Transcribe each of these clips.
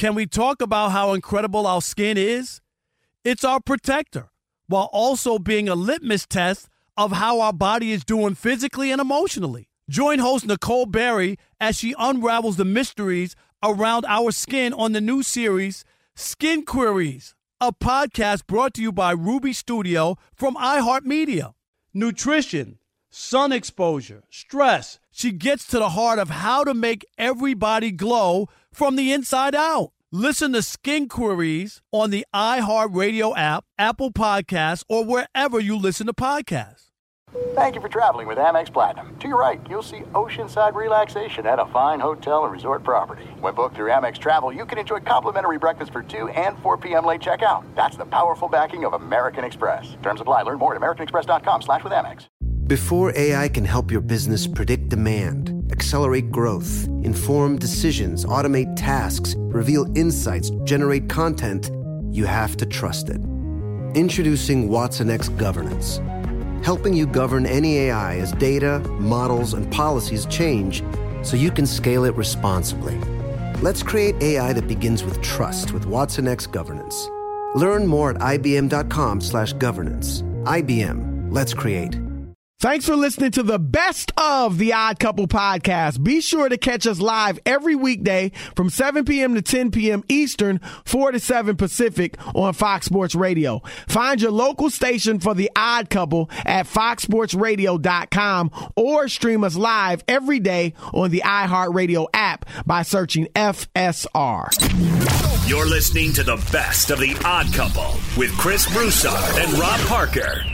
Can we talk about how incredible our skin is? It's our protector, while also being a litmus test of how our body is doing physically and emotionally. Join host Nicole Berry as she unravels the mysteries around our skin on the new series, Skin Queries, a podcast brought to you by Ruby Studio from iHeartMedia. Nutrition, sun exposure, stress. She gets to the heart of how to make everybody glow from the inside out. Listen to Skin Queries on the iHeartRadio app, Apple Podcasts, or wherever you listen to podcasts. Thank you for traveling with Amex Platinum. To your right, you'll see oceanside relaxation at a fine hotel and resort property. When booked through Amex Travel, you can enjoy complimentary breakfast for 2 and 4 p.m. late checkout. That's the powerful backing of American Express. Terms apply. Learn more at americanexpress.com/withAmex. Before AI can help your business predict demand, accelerate growth, inform decisions, automate tasks, reveal insights, generate content, you have to trust it. Introducing watsonx Governance, helping you govern any AI as data, models, and policies change so you can scale it responsibly. Let's create AI that begins with trust with watsonx Governance. Learn more at ibm.com/governance. IBM. Let's create. Thanks for listening to the best of the Odd Couple podcast. Be sure to catch us live every weekday from 7 p.m. to 10 p.m. Eastern, 4 to 7 Pacific on Fox Sports Radio. Find your local station for the Odd Couple at foxsportsradio.com or stream us live every day on the iHeartRadio app by searching FSR. You're listening to the best of the Odd Couple with Chris Broussard and Rob Parker.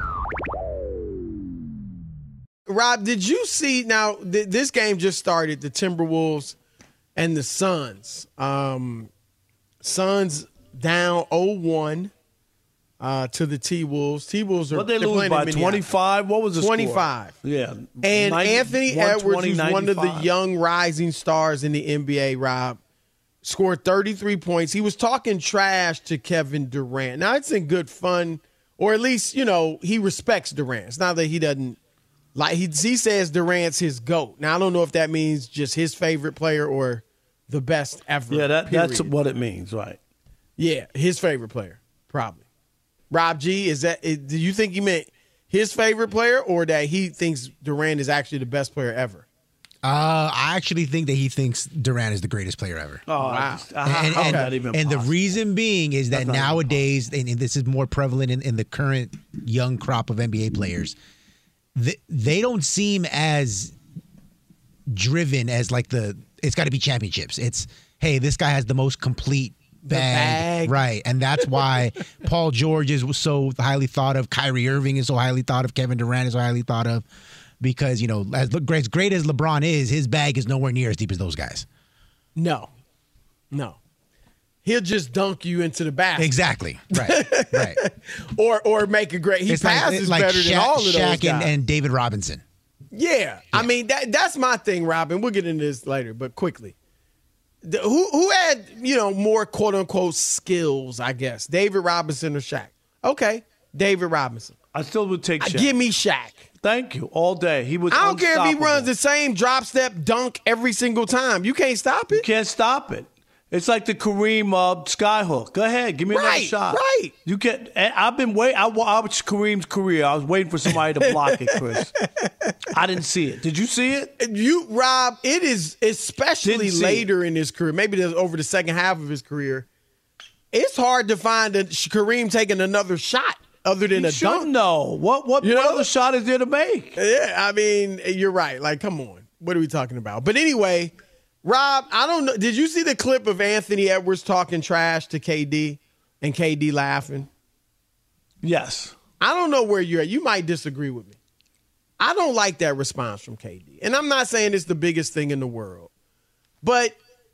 Rob, did you see now? This game just started. The Timberwolves and the Suns. Suns down 0-1 to the T-Wolves. T-Wolves are what they lose by 25. What was the 25? Score? Yeah, and Anthony Edwards, who's one of the young rising stars in the NBA, Rob, scored 33 points. He was talking trash to Kevin Durant. Now it's in good fun, or at least he respects Durant. It's not that he doesn't. Like he says Durant's his GOAT. Now, I don't know if that means just his favorite player or the best ever. Yeah, that's what it means, right? Yeah, his favorite player, probably. Rob G, do you think he meant his favorite player or that he thinks Durant is actually the best player ever? I actually think that he thinks Durant is the greatest player ever. Oh, wow. And the reason being is that nowadays, and this is more prevalent in the current young crop of NBA players, they don't seem as driven as it's got to be championships. It's, hey, this guy has the most complete bag. Right. And that's why Paul George is so highly thought of. Kyrie Irving is so highly thought of. Kevin Durant is so highly thought of because, as great as LeBron is, his bag is nowhere near as deep as those guys. No. He'll just dunk you into the basket. Exactly. Right. or make a great. He passes better than all of those guys. Shaq and David Robinson. Yeah. I mean that's my thing, Robin. We'll get into this later, but quickly, who had more quote unquote skills? I guess David Robinson or Shaq. Okay, David Robinson. I still would take Shaq. Give me Shaq. Thank you. All day. He was. I don't care if he runs the same drop step dunk every single time. You can't stop it. You can't stop it. It's like the Kareem skyhook. Go ahead, give me another shot. Right. You can. I've been waiting. I watched Kareem's career. I was waiting for somebody to block it, Chris. I didn't see it. Did you see it? Rob. It is especially later in his career. Maybe over the second half of his career. It's hard to find Kareem taking another shot other than a dunk. No. What other shot is there to make? Yeah, I mean, you're right. Like, come on. What are we talking about? But anyway. Rob, I don't know. Did you see the clip of Anthony Edwards talking trash to KD and KD laughing? Yes. I don't know where you're at. You might disagree with me. I don't like that response from KD. And I'm not saying it's the biggest thing in the world. But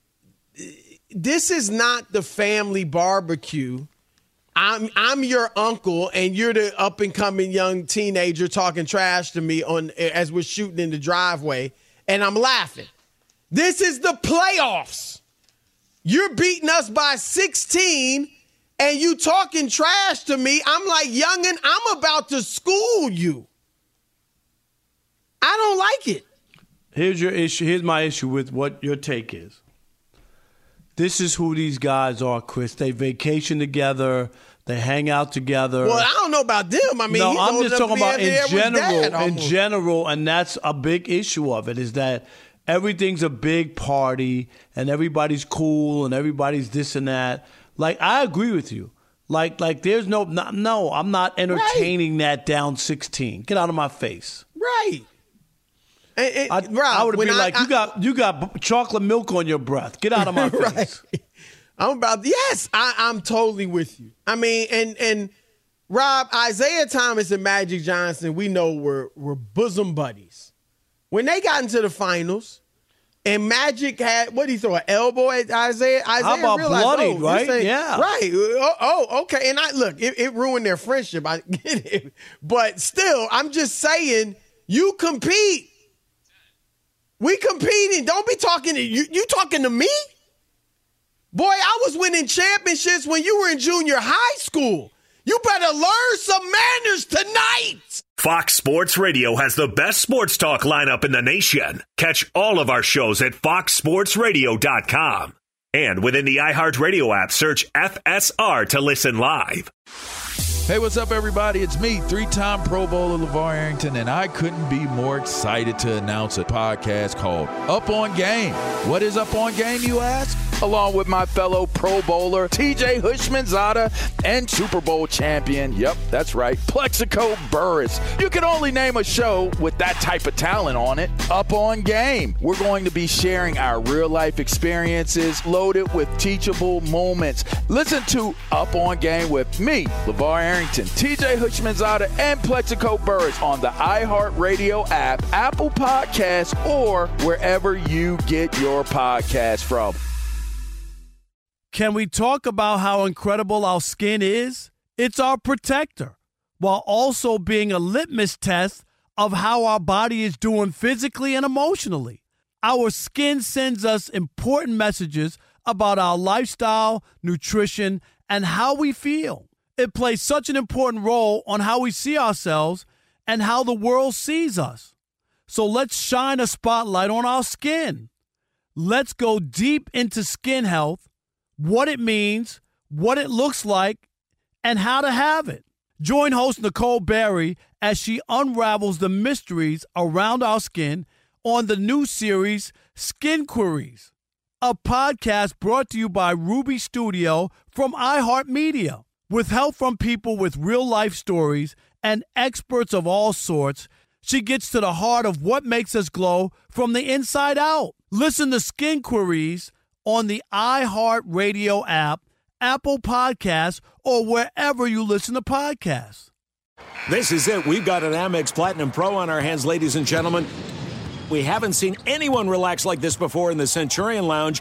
this is not the family barbecue. I'm your uncle and you're the up-and-coming young teenager talking trash to me as we're shooting in the driveway, and I'm laughing. This is the playoffs. You're beating us by 16 and you talking trash to me. I'm like, youngin', I'm about to school you. I don't like it. Here's your issue. Here's my issue with what your take is. this is who these guys are, Chris. They vacation together. They hang out together. Well, I don't know about them. I mean, no, I'm just talking about in general. general, and that's a big issue of it, is that everything's a big party and everybody's cool and everybody's this and that. Like, I agree with you. Like there's no, I'm not entertaining that down 16. Get out of my face. Right. I would be like, you got chocolate milk on your breath. Get out of my face. I'm totally with you. I mean, and Rob, Isaiah Thomas and Magic Johnson, we know were bosom buddies. When they got into the finals, and Magic had, what did he throw, an elbow at Isaiah? How about bloodied, right? Yeah. Right. Okay. And it ruined their friendship. I get it. But still, I'm just saying, you compete. We competing. Don't be talking to you. You talking to me? Boy, I was winning championships when you were in junior high school. You better learn some manners tonight. Fox Sports Radio has the best sports talk lineup in the nation. Catch all of our shows at foxsportsradio.com. And within the iHeartRadio app, search FSR to listen live. Hey, what's up, everybody? It's me, three-time Pro Bowler LeVar Arrington, and I couldn't be more excited to announce a podcast called Up On Game. What is Up On Game, you ask? Along with my fellow Pro Bowler, TJ Houshmandzadeh, and Super Bowl champion, yep, that's right, Plexico Burress. You can only name a show with that type of talent on it. Up On Game. We're going to be sharing our real-life experiences loaded with teachable moments. Listen to Up On Game with me, LeVar Arrington, TJ Houshmandzadeh, and Plexico Burress on the iHeartRadio app, Apple Podcasts, or wherever you get your podcasts from. Can we talk about how incredible our skin is? It's our protector, while also being a litmus test of how our body is doing physically and emotionally. Our skin sends us important messages about our lifestyle, nutrition, and how we feel. It plays such an important role on how we see ourselves and how the world sees us. So let's shine a spotlight on our skin. Let's go deep into skin health, what it means, what it looks like, and how to have it. Join host Nicole Berry as she unravels the mysteries around our skin on the new series, Skin Queries, a podcast brought to you by Ruby Studio from iHeartMedia. With help from people with real-life stories and experts of all sorts, she gets to the heart of what makes us glow from the inside out. Listen to Skin Queries on the iHeartRadio app, Apple Podcasts, or wherever you listen to podcasts. This is it. We've got an Amex Platinum Pro on our hands, ladies and gentlemen. We haven't seen anyone relax like this before in the Centurion Lounge.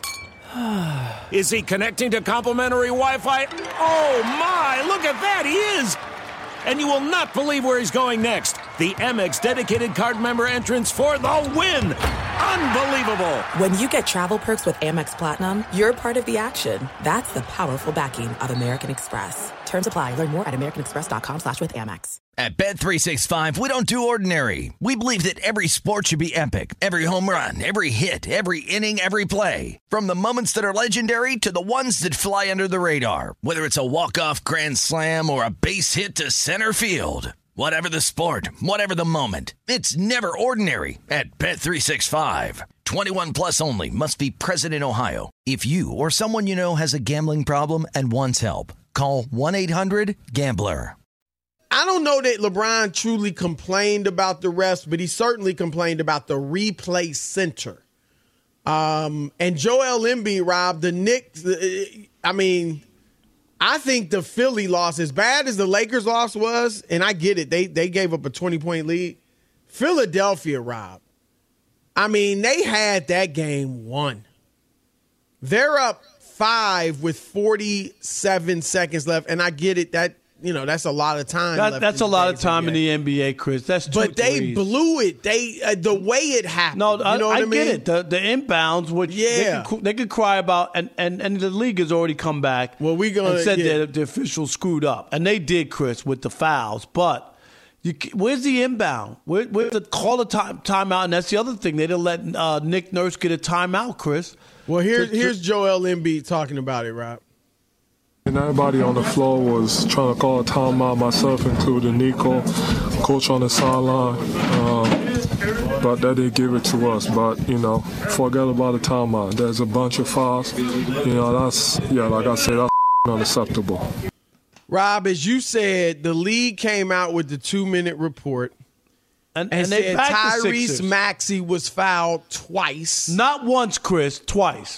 Is he connecting to complimentary Wi-Fi? Oh, my! Look at that! He is! And you will not believe where he's going next. The Amex dedicated card member entrance for the win! Unbelievable! When you get travel perks with Amex Platinum, you're part of the action. That's the powerful backing of American Express. Terms apply. Learn more at americanexpress.com/withAmex. At Bet365, we don't do ordinary. We believe that every sport should be epic. Every home run, every hit, every inning, every play. From the moments that are legendary to the ones that fly under the radar. Whether it's a walk-off grand slam or a base hit to center field. Whatever the sport, whatever the moment, it's never ordinary at Bet365. 21 plus only. Must be present in Ohio. If you or someone you know has a gambling problem and wants help, call 1-800-GAMBLER. I don't know that LeBron truly complained about the refs, but he certainly complained about the replay center. And Joel Embiid, Rob, the Knicks, I think the Philly loss, as bad as the Lakers loss was, and I get it, they gave up a 20-point lead. Philadelphia, Rob, they had that game won. They're up 5 with 47 seconds left, and I get it, that's a lot of time. That's a lot of time in the NBA, Chris. That's two But they blew it. The way it happened. No, you know what I mean? Get it. The inbounds, which they could cry about, and the league has already come back. Well, and said that the officials screwed up, and they did, Chris, with the fouls. But Where's the inbound? Where's the call a timeout? And that's the other thing. They didn't let Nick Nurse get a timeout, Chris. Well, here's Joel Embiid talking about it, Rob. And everybody on the floor was trying to call a timeout, myself including Nico, coach on the sideline. But they didn't give it to us. But, forget about the timeout. There's a bunch of fouls. Like I said, that's unacceptable. Rob, as you said, the league came out with the 2-minute report and said Tyrese Maxey was fouled twice. Not once, Chris, twice.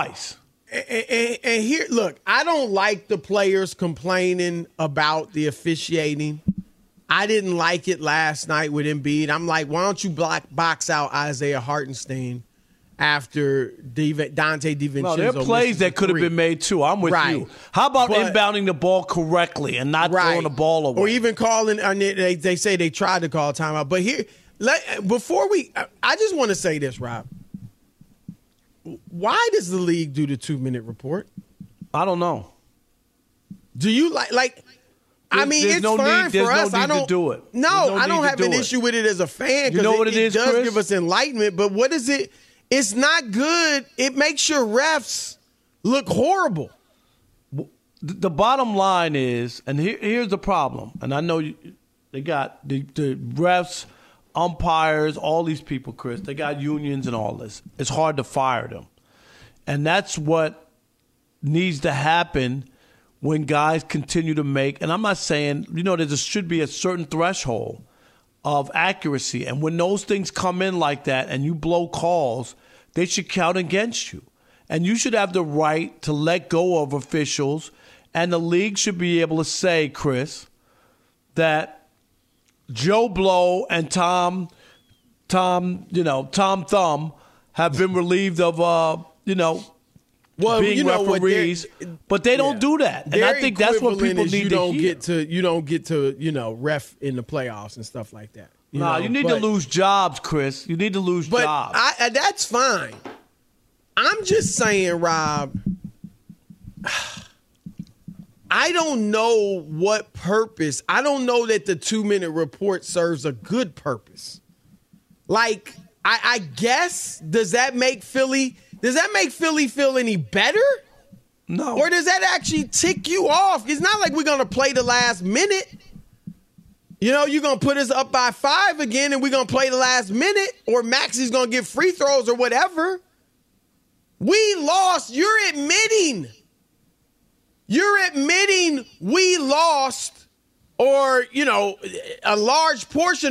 And here, look, I don't like the players complaining about the officiating. I didn't like it last night with Embiid. I'm like, why don't you box out Isaiah Hartenstein after Dante DiVincenzo? No, there are plays that could have been made too. I'm with you. How about inbounding the ball correctly and not throwing the ball away? Or even calling, they say they tried to call timeout. But here, I just want to say this, Rob. Why does the league do the 2-minute report? I don't know. Do you like? I mean, it's fine for us. I don't do it. No, I don't have an issue with it as a fan because it does give us enlightenment. But what is it? It's not good. It makes your refs look horrible. The bottom line is, and here's the problem. And I know they got the refs, umpires, all these people, Chris. They got unions and all this. It's hard to fire them. And that's what needs to happen when guys continue to make, and I'm not saying, there should be a certain threshold of accuracy. And when those things come in like that and you blow calls, they should count against you. And you should have the right to let go of officials. And the league should be able to say, Chris, that Joe Blow and Tom Thumb have been relieved of, being referees, but they don't do that, and I think that's what people need to hear. You don't get to ref in the playoffs and stuff like that. You need to lose jobs, Chris. You need to lose jobs. But that's fine. I'm just saying, Rob. I don't know what purpose. I don't know that the 2-minute report serves a good purpose. Like, I guess, does that make Philly feel any better? No. Or does that actually tick you off? It's not like we're going to play the last minute. You're going to put us up by 5 again and we're going to play the last minute, or Maxey's going to get free throws or whatever. We lost. You're admitting we lost, or, a large portion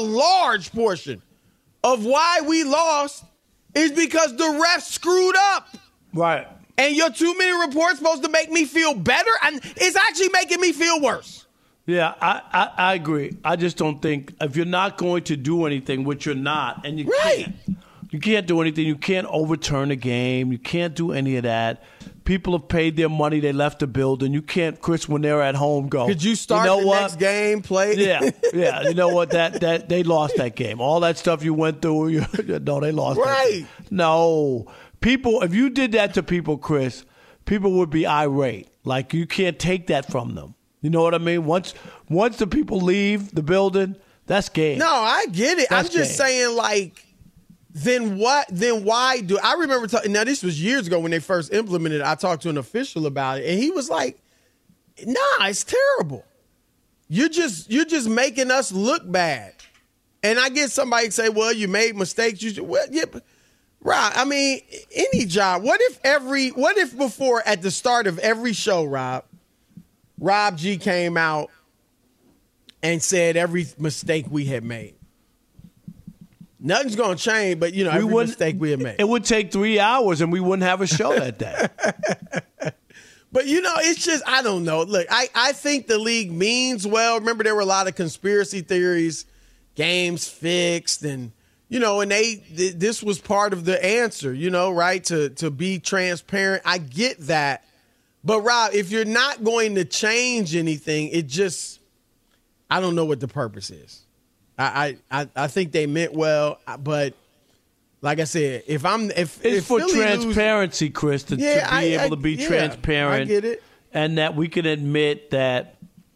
of why we lost is because the refs screwed up. Right. And your 2-minute report's supposed to make me feel better, and it's actually making me feel worse. Yeah, I agree. I just don't think if you're not going to do anything, which you're not, and you can't do anything. You can't overturn a game. You can't do any of that. People have paid their money. They left the building. You can't, Chris, when they're at home, go. Could you start the next game, play? Yeah. You know what? That they lost that game. All that stuff you went through, no, they lost that game. No. People, if you did that to people, Chris, people would be irate. Like, you can't take that from them. You know what I mean? Once the people leave the building, that's game. No, I get it. I'm just saying, like, then why do I remember now this was years ago when they first implemented it. I talked to an official about it and he was like, nah, it's terrible. You're just making us look bad. And I get somebody say, well, you made mistakes. Rob, I mean, any job. What if before at the start of every show, Rob G came out and said every mistake we had made? Nothing's going to change, but, every mistake we have made. It would take 3 hours and we wouldn't have a show that day. But, it's just, I don't know. Look, I think the league means well. Remember, there were a lot of conspiracy theories, games fixed, and, and this was part of the answer, right, to be transparent. I get that. But, Rob, if you're not going to change anything, it just, I don't know what the purpose is. I think they meant well, but like I said, if it's for Philly transparency, Chris, to be able to be transparent, I get it, and that we can admit that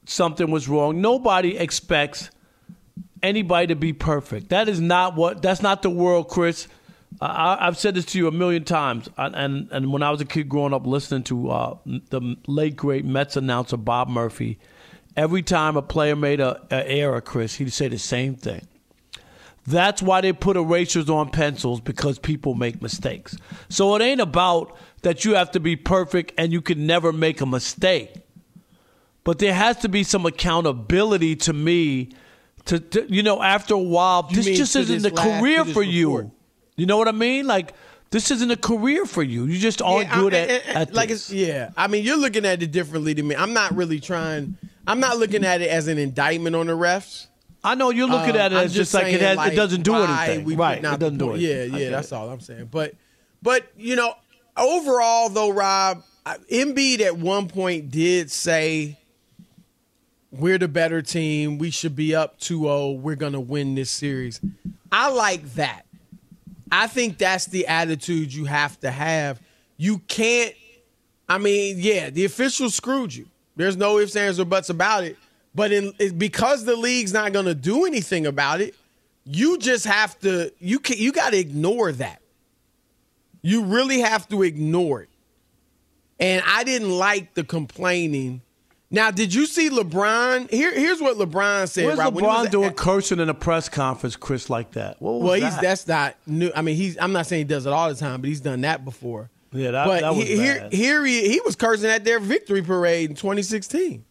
something was wrong. Nobody expects anybody to be perfect. That's not the world, Chris. I've said this to you a million times. And when I was a kid growing up listening to the late, great Mets announcer Bob Murphy, every time a player made an error, Chris, he'd say the same thing. That's why they put erasers on pencils, because people make mistakes. So it ain't about that you have to be perfect and you can never make a mistake. But there has to be some accountability to me to after a while, this just isn't a career for you. You know what I mean? Like, this isn't a career for you. You just aren't good at like this. I mean, you're looking at it differently than me. I'm not looking at it as an indictment on the refs. I know you're looking at it as just like it doesn't do anything. Right, it doesn't do anything. Yeah, that's all I'm saying. But overall, though, Rob, Embiid at one point did say, we're the better team. We should be up 2-0. We're going to win this series. I like that. I think that's the attitude you have to have. You can't – the officials screwed you. There's no ifs, ands, or buts about it. But because the league's not going to do anything about it, you just have to – you got to ignore that. You really have to ignore it. And I didn't like the complaining. Now, did you see LeBron? Here's what LeBron said. Where's LeBron doing cursing in a press conference, Chris, like that? That's not new. I mean, I'm not saying he does it all the time, but he's done that before. Yeah, that was bad. Here he was cursing at their victory parade in 2016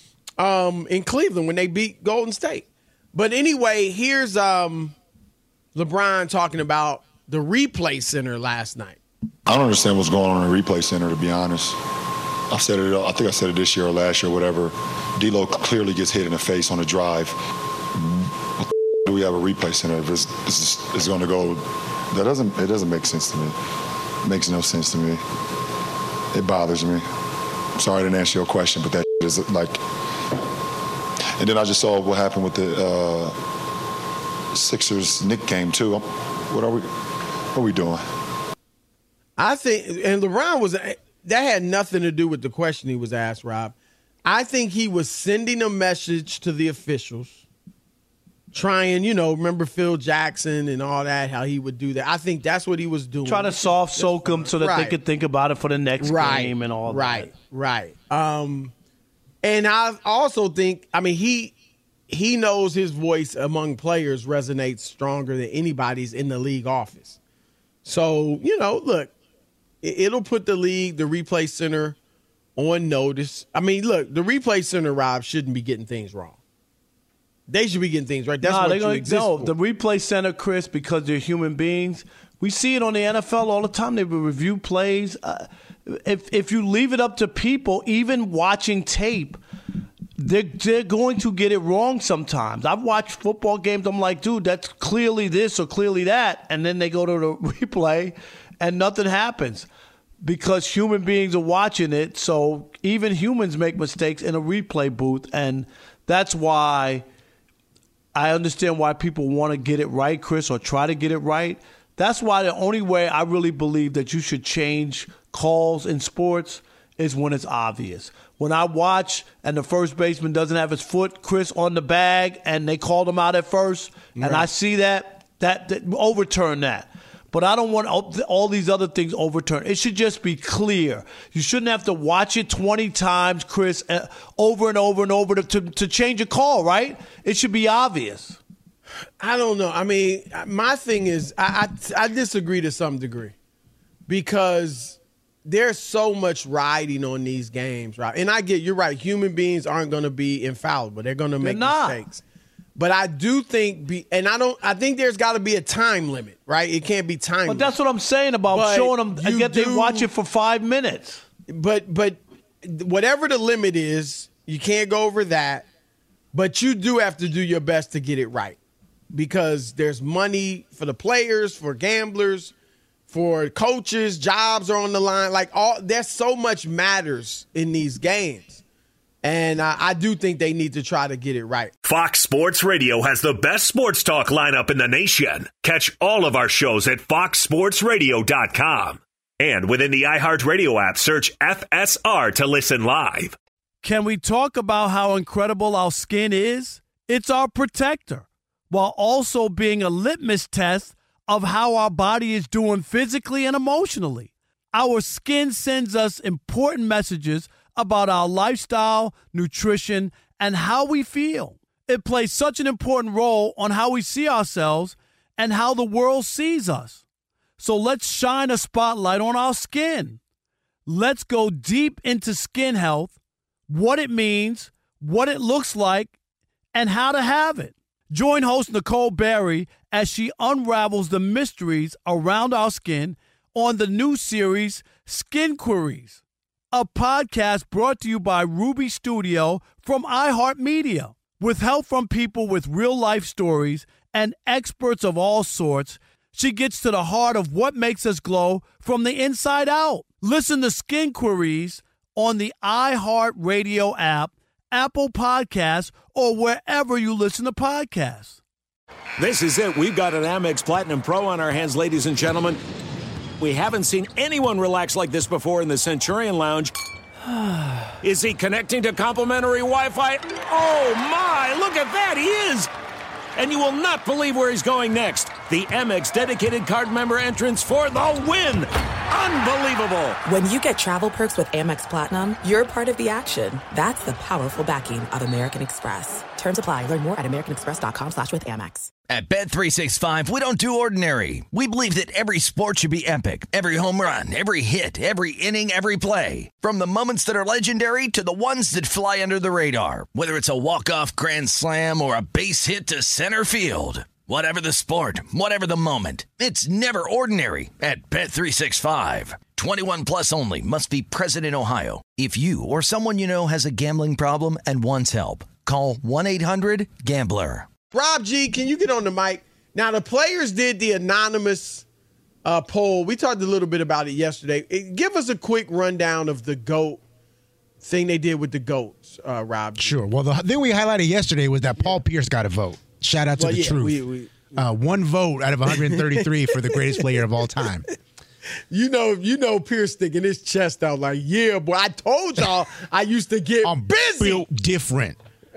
in Cleveland when they beat Golden State. But anyway, here's LeBron talking about the replay center last night. I don't understand what's going on in the replay center, to be honest. I think I said it this year or last year or whatever. D'Lo clearly gets hit in the face on a drive. Do we have a replay center? If it's going to go, it doesn't make sense to me. It makes no sense to me. It bothers me. I'm sorry I didn't answer your question, but that is like. And then I just saw what happened with the Sixers Knicks game too. What are we doing? I think, and LeBron was. That had nothing to do with the question he was asked, Rob. I think he was sending a message to the officials, trying, remember Phil Jackson and all that, how he would do that. I think that's what he was doing. Trying to soft soak them so that they could think about it for the next game and all that. Right. And I also think, he knows his voice among players resonates stronger than anybody's in the league office. So, look. It'll put the league, the replay center, on notice. The replay center, Rob, shouldn't be getting things wrong. They should be getting things right. That's what you exist for. The replay center, Chris, because they're human beings. We see it on the NFL all the time. They review plays. If you leave it up to people, even watching tape, they're going to get it wrong sometimes. I've watched football games. I'm like, dude, that's clearly this or clearly that. And then they go to the replay and nothing happens because human beings are watching it. So even humans make mistakes in a replay booth. And that's why I understand why people want to get it right, Chris, or try to get it right. That's why the only way I really believe that you should change calls in sports is when it's obvious. When I watch and the first baseman doesn't have his foot, Chris, on the bag and they called him out at first, and I see that overturn that. But I don't want all these other things overturned. It should just be clear. You shouldn't have to watch it 20 times, Chris, over and over and over to change a call, right? It should be obvious. I don't know. My thing is I disagree to some degree because there's so much riding on these games, right? And I get you're right. Human beings aren't going to be infallible. They're going to make mistakes. But I do think, I think there's got to be a time limit, right? It can't be time. But that's what I'm saying about showing them. I get they watch it for 5 minutes. But whatever the limit is, you can't go over that. But you do have to do your best to get it right because there's money for the players, for gamblers, for coaches. Jobs are on the line. There's so much matters in these games. And I do think they need to try to get it right. Fox Sports Radio has the best sports talk lineup in the nation. Catch all of our shows at foxsportsradio.com. And within the iHeartRadio app, search FSR to listen live. Can we talk about how incredible our skin is? It's our protector, while also being a litmus test of how our body is doing physically and emotionally. Our skin sends us important messages about our lifestyle, nutrition, and how we feel. It plays such an important role on how we see ourselves and how the world sees us. So let's shine a spotlight on our skin. Let's go deep into skin health, what it means, what it looks like, and how to have it. Join host Nicole Berry as she unravels the mysteries around our skin on the new series, Skin Queries, a podcast brought to you by Ruby Studio from iHeartMedia. With help from people with real-life stories and experts of all sorts, she gets to the heart of what makes us glow from the inside out. Listen to Skin Queries on the iHeartRadio app, Apple Podcasts, or wherever you listen to podcasts. This is it. We've got an Amex Platinum Pro on our hands, ladies and gentlemen. We haven't seen anyone relax like this before in the Centurion Lounge. Is he connecting to complimentary Wi-Fi? Oh, my! Look at that! He is! And you will not believe where he's going next. The Amex dedicated card member entrance for the win! Unbelievable! When you get travel perks with Amex Platinum, you're part of the action. That's the powerful backing of American Express. Terms apply. Learn more at americanexpress.com/withAmex. At Bet365, we don't do ordinary. We believe that every sport should be epic. Every home run, every hit, every inning, every play. From the moments that are legendary to the ones that fly under the radar. Whether it's a walk-off grand slam or a base hit to center field. Whatever the sport, whatever the moment. It's never ordinary at Bet365. 21 plus only. Must be present in Ohio. If you or someone you know has a gambling problem and wants help, call 1-800-GAMBLER. Rob G, can you get on the mic? Now, the players did the anonymous poll. We talked a little bit about it yesterday. Give us a quick rundown of the GOAT thing they did with the GOATs, Rob G. Sure. Well, the thing we highlighted yesterday was that Paul Pierce got a vote. Shout out to The Truth. One vote out of 133 for the greatest player of all time. You know Pierce sticking his chest out like, yeah, boy, I told y'all I used to get busy. Built different.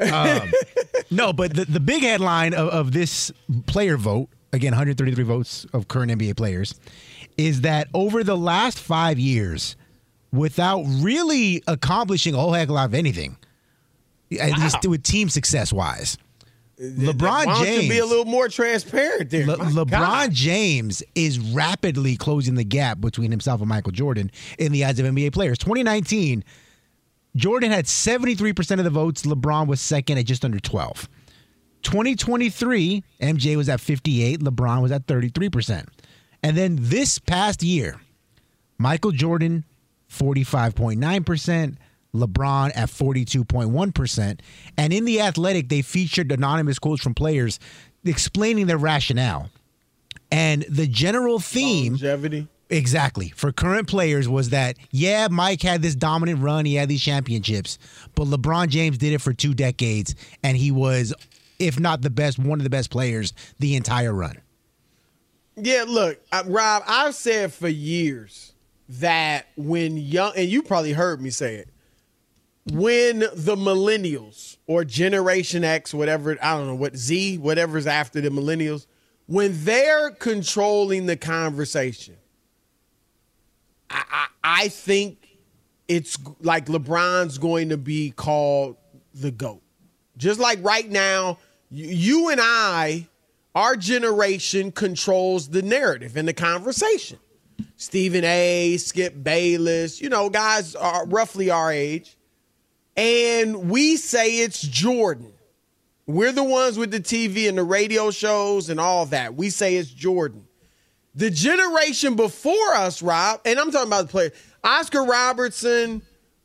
No, but the big headline of this player vote, again, 133 votes of current NBA players, is that over the last 5 years, without really accomplishing a whole heck of a lot of anything, at least with team success-wise, LeBron James be a little more transparent there. LeBron James is rapidly closing the gap between himself and Michael Jordan in the eyes of NBA players. 2019, Jordan had 73% of the votes. LeBron was second at just under 12. 2023, MJ was at 58. LeBron was at 33%. And then this past year, Michael Jordan, 45.9%. LeBron at 42.1%. And in The Athletic, they featured anonymous quotes from players explaining their rationale. And the general theme... Longevity. Exactly. For current players was that, yeah, Mike had this dominant run. He had these championships. But LeBron James did it for 2 decades. And he was, if not the best, one of the best players the entire run. Yeah, look, Rob, I've said for years that when young... And you probably heard me say it. When the millennials or Generation X, whatever, I don't know what, Z, whatever's after the millennials, when they're controlling the conversation, I think it's like LeBron's going to be called the GOAT. Just like right now, you and I, our generation controls the narrative and the conversation. Stephen A., Skip Bayless, guys are roughly our age. And we say it's Jordan. We're the ones with the TV and the radio shows and all that. We say it's Jordan. The generation before us, Rob, and I'm talking about the players, Oscar Robertson,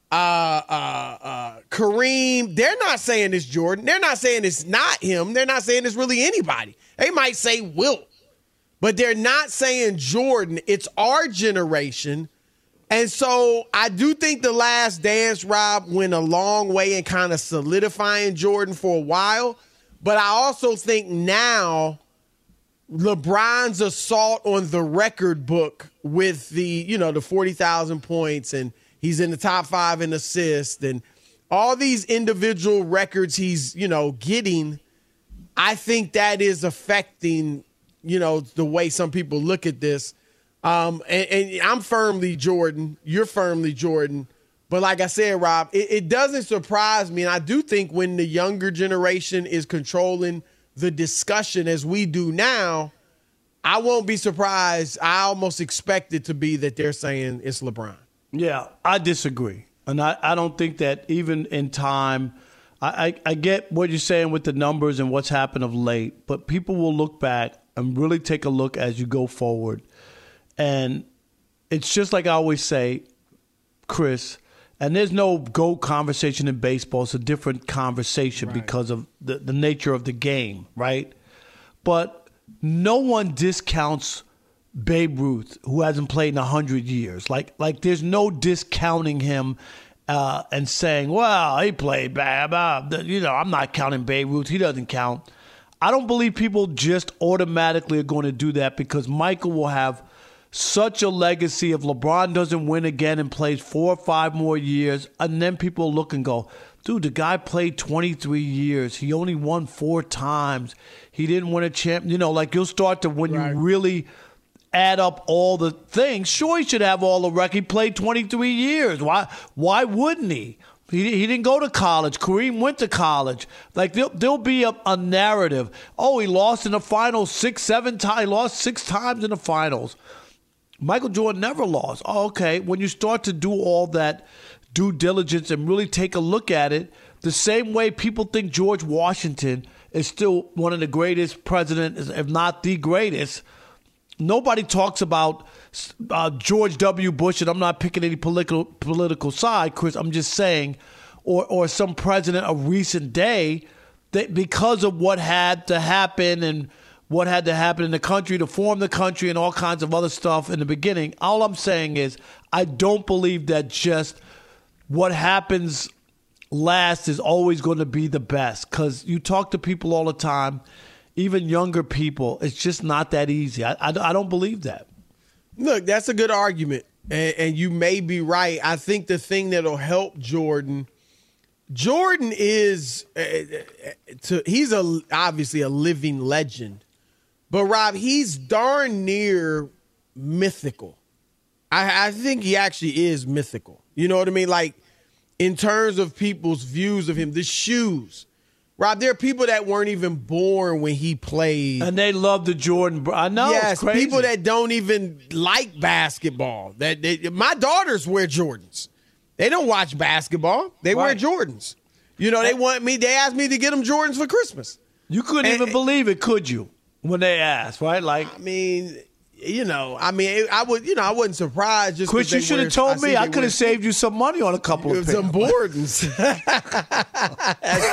Kareem, they're not saying it's Jordan. They're not saying it's not him. They're not saying it's really anybody. They might say Wilt, but they're not saying Jordan. It's our generation. And so I do think The Last Dance, Rob, went a long way in kind of solidifying Jordan for a while. But I also think now LeBron's assault on the record book with the 40,000 points, and he's in the top 5 in assists. And all these individual records he's, getting, I think that is affecting, the way some people look at this. And I'm firmly Jordan. You're firmly Jordan. But like I said, Rob, it doesn't surprise me. And I do think when the younger generation is controlling the discussion as we do now, I won't be surprised. I almost expect it to be that they're saying it's LeBron. Yeah, I disagree. And I don't think that even in time, I get what you're saying with the numbers and what's happened of late, but people will look back and really take a look as you go forward. And it's just like I always say, Chris, and there's no GOAT conversation in baseball. It's a different conversation because of the nature of the game, right? But no one discounts Babe Ruth, who hasn't played in 100 years. Like there's no discounting him and saying, well, he played bad. I'm not counting Babe Ruth. He doesn't count. I don't believe people just automatically are going to do that because Michael will have such a legacy if LeBron doesn't win again and plays 4 or 5 more years, and then people look and go, dude, the guy played 23 years. He only won 4 times. He didn't win a champ. You'll start to, when you really add up all the things, sure, he should have all the records. He played 23 years. Why wouldn't he? He didn't go to college. Kareem went to college. There'll be a narrative. Oh, he lost in the finals 6-7 times. He lost 6 times in the finals. Michael Jordan never lost. Oh, okay. When you start to do all that due diligence and really take a look at it, the same way people think George Washington is still one of the greatest presidents, if not the greatest, nobody talks about George W. Bush, and I'm not picking any political side, Chris. I'm just saying, or some president of recent day, that because of what had to happen and what had to happen in the country to form the country and all kinds of other stuff in the beginning. All I'm saying is I don't believe that just what happens last is always going to be the best, because you talk to people all the time, even younger people, it's just not that easy. I don't believe that. Look, that's a good argument, and you may be right. I think the thing that'll help Jordan is, he's obviously a living legend. But, Rob, he's darn near mythical. I think he actually is mythical. You know what I mean? Like, in terms of people's views of him, the shoes. Rob, there are people that weren't even born when he played. And they love the Jordan. I know. Yes, it's crazy. People that don't even like basketball. My daughters wear Jordans. They don't watch basketball. They wear Jordans. They asked me to get them Jordans for Christmas. You couldn't even believe it, could you? When they asked, right? I wasn't surprised. Just Chris, you should have told me. I could have saved you some money on a couple of some Jordans. That's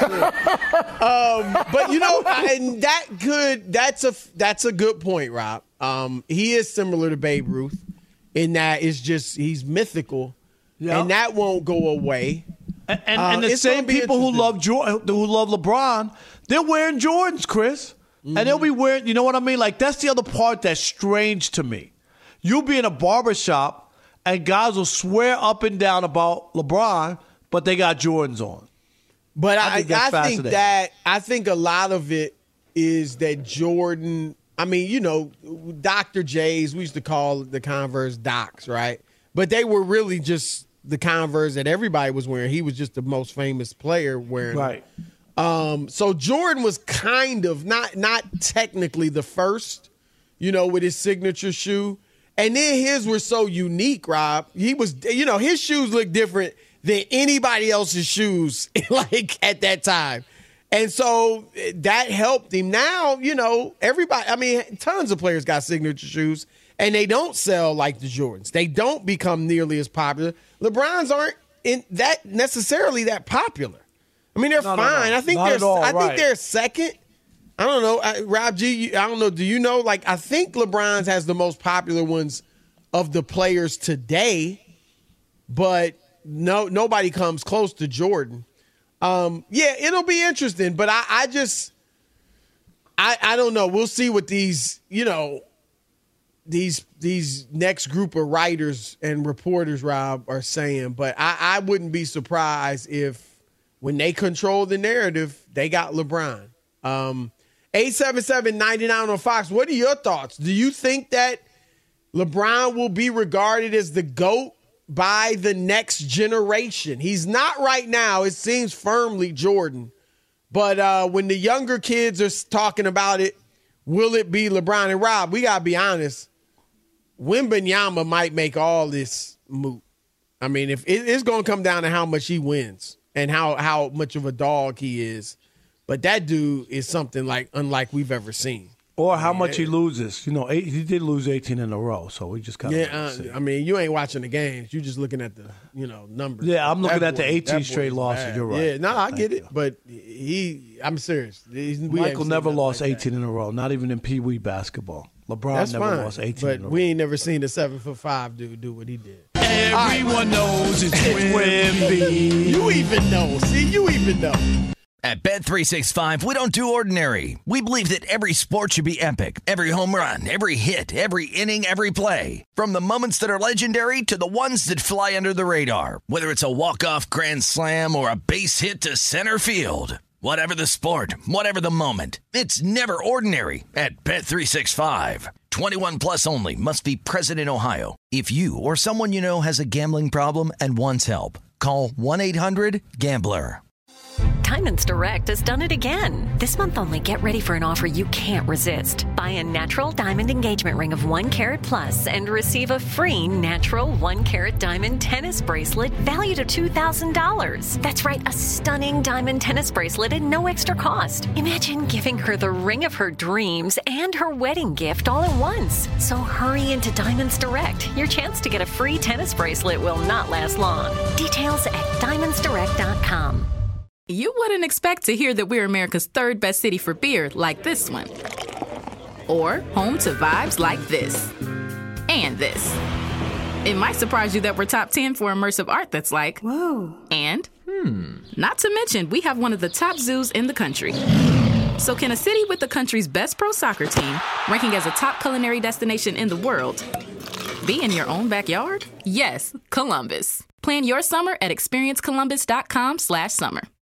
true. That's a good point, Rob. He is similar to Babe Ruth in that he's mythical, and that won't go away. And the same people who love LeBron, they're wearing Jordans, Chris. Mm-hmm. And they'll be wearing, you know what I mean? That's the other part that's strange to me. You'll be in a barbershop and guys will swear up and down about LeBron, but they got Jordans on. But I think a lot of it is that Jordan, Dr. J's, we used to call the Converse Docs, right? But they were really just the Converse that everybody was wearing. He was just the most famous player wearing right. So Jordan was kind of not technically the first, with his signature shoe. And then his were so unique, Rob. He was, his shoes look different than anybody else's shoes at that time. And so that helped him. Now, everybody, tons of players got signature shoes and they don't sell like the Jordans. They don't become nearly as popular. LeBron's aren't necessarily that popular. They're fine. I think they're second. I don't know, Rob G. I don't know. Do you know? I think LeBron's has the most popular ones of the players today, but nobody comes close to Jordan. It'll be interesting, but I don't know. We'll see what these next group of writers and reporters, Rob, are saying. But I wouldn't be surprised if when they control the narrative, they got LeBron. 877-99 on Fox. What are your thoughts? Do you think that LeBron will be regarded as the GOAT by the next generation? He's not right now. It seems firmly Jordan. But when the younger kids are talking about it, will it be LeBron? And Rob, we got to be honest. Wembanyama might make all this moot. I mean, if it's going to come down to how much he wins and how much of a dog he is. But that dude is something unlike we've ever seen. Or how much he loses. He did lose 18 in a row, so we just kind of I mean, you ain't watching the games. You're just looking at the, numbers. Yeah, I'm looking at the 18 straight losses. Bad. You're right. Yeah, no, I get it. But I'm serious. Michael never lost 18 in a row, not even in Pee Wee basketball. LeBron never lost 18 in a row. But we ain't never seen a 7'5" dude do what he did. Everyone knows it's Wemby. You even know. See, you even know. At Bet365, we don't do ordinary. We believe that every sport should be epic. Every home run, every hit, every inning, every play. From the moments that are legendary to the ones that fly under the radar. Whether it's a walk-off grand slam or a base hit to center field. Whatever the sport, whatever the moment. It's never ordinary at Bet365. 21 plus only. Must be present in Ohio. If you or someone you know has a gambling problem and wants help, call 1-800-GAMBLER. Diamonds Direct has done it again. This month only, get ready for an offer you can't resist. Buy a natural diamond engagement ring of 1 carat plus and receive a free natural 1 carat diamond tennis bracelet valued at $2,000. That's right, a stunning diamond tennis bracelet at no extra cost. Imagine giving her the ring of her dreams and her wedding gift all at once. So hurry into Diamonds Direct. Your chance to get a free tennis bracelet will not last long. Details at diamondsdirect.com. You wouldn't expect to hear that we're America's third best city for beer like this one. Or home to vibes like this. And this. It might surprise you that we're top 10 for immersive art that's like, whoa. And, not to mention, we have one of the top zoos in the country. So can a city with the country's best pro soccer team, ranking as a top culinary destination in the world, be in your own backyard? Yes, Columbus. Plan your summer at experiencecolumbus.com/summer.